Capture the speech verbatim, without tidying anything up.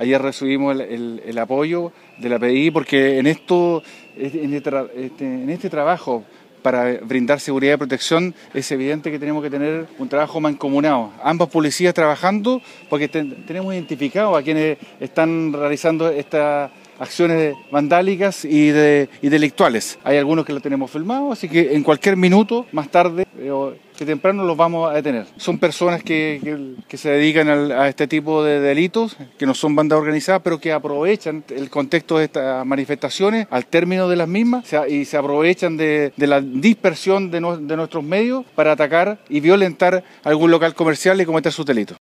Ayer recibimos el, el, el apoyo de la P D I porque en, esto, en, este, en este trabajo para brindar seguridad y protección es evidente que tenemos que tener un trabajo mancomunado. Ambas policías trabajando porque ten, tenemos identificado a quienes están realizando estas acciones vandálicas y, de, y delictuales. Hay algunos que lo tenemos filmado, así que en cualquier minuto, más tarde o que temprano, los vamos a detener. Son personas que, que, que se dedican al, a este tipo de delitos, que no son bandas organizadas, pero que aprovechan el contexto de estas manifestaciones al término de las mismas se, y se aprovechan de, de la dispersión de, no, de nuestros medios para atacar y violentar algún local comercial y cometer sus delitos.